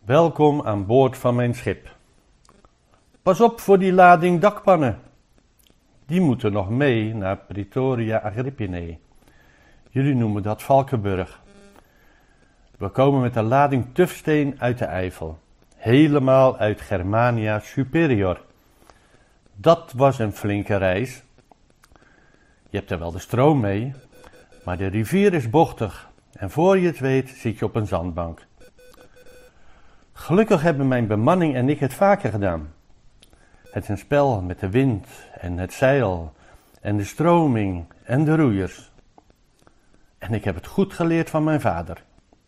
Welkom aan boord van mijn schip. Pas op voor die lading dakpannen. Die moeten nog mee naar Praetoria Agrippinae. Jullie noemen dat Valkenburg. We komen met een lading tufsteen uit de Eifel. Helemaal uit Germania Superior. Dat was een flinke reis. Je hebt er wel de stroom mee, maar de rivier is bochtig en voor je het weet zit je op een zandbank. Gelukkig hebben mijn bemanning en ik het vaker gedaan. Het is een spel met de wind en het zeil en de stroming en de roeiers. En ik heb het goed geleerd van mijn vader.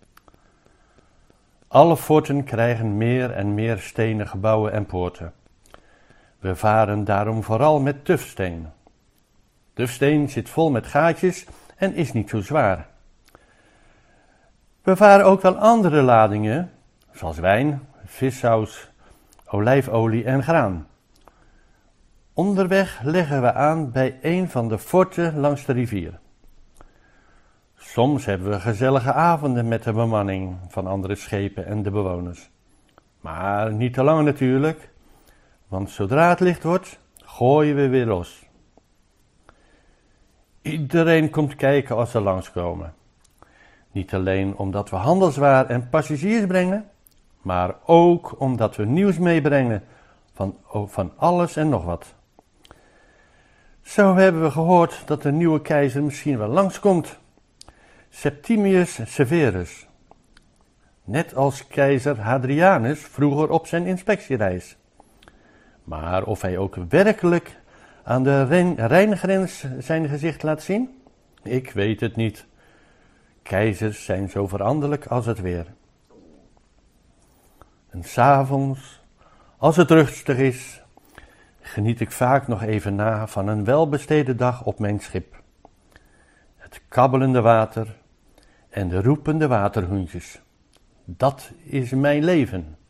Alle forten krijgen meer en meer stenen gebouwen en poorten. We varen daarom vooral met tufsteen. Tufsteen zit vol met gaatjes en is niet zo zwaar. We varen ook wel andere ladingen, zoals wijn, vissaus, olijfolie en graan. Onderweg leggen we aan bij een van de forten langs de rivier. Soms hebben we gezellige avonden met de bemanning van andere schepen en de bewoners. Maar niet te lang natuurlijk, want zodra het licht wordt, gooien we weer los. Iedereen komt kijken als ze langskomen. Niet alleen omdat we handelswaar en passagiers brengen, maar ook omdat we nieuws meebrengen van alles en nog wat. Zo hebben we gehoord dat de nieuwe keizer misschien wel langskomt. Septimius Severus. Net als keizer Hadrianus vroeger op zijn inspectiereis. Maar of hij ook werkelijk aan de Rijngrens zijn gezicht laat zien? Ik weet het niet. Keizers zijn zo veranderlijk als het weer. En 's avonds, als het rustig is, geniet ik vaak nog even na van een welbesteden dag op mijn schip. Het kabbelende water en de roepende waterhoentjes. Dat is mijn leven.